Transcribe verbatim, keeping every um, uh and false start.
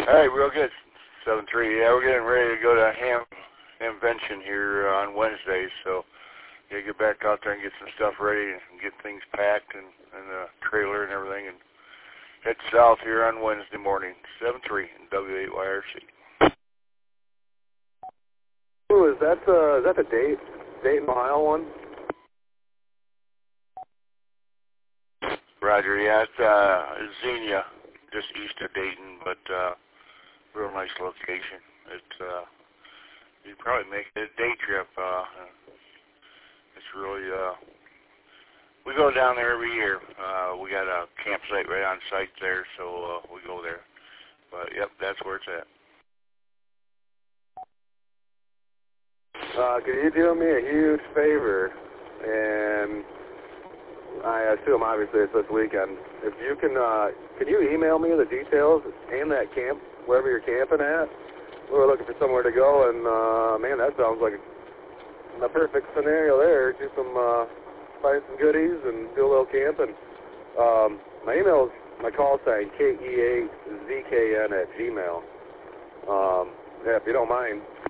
All right, real good. seven three. Yeah, we're getting ready to go to Ham Hamvention here uh, on Wednesday, so yeah, get back out there and get some stuff ready and get things packed and, and the trailer and everything, and head south here on Wednesday morning. seven three in W eight Y R C. Ooh, is that uh, is that the date date mile one? Roger. Yeah, it's uh, Xenia, just east of Dayton, but uh, real nice location. It's uh, you probably make it a day trip. Uh, it's really uh, we go down there every year. Uh, we got a campsite right on site there, so uh, we go there. But yep, that's where it's at. Uh, could you do me a huge favor? And I assume obviously it's this weekend. If you can, uh, can you email me the details and that camp, wherever you're camping at? We're looking for somewhere to go, and uh, man, that sounds like a, a perfect scenario there. Do some, uh, find some goodies and do a little camping. Um, my email is my call sign K E eight Z K N at Gmail. Um, yeah, if you don't mind.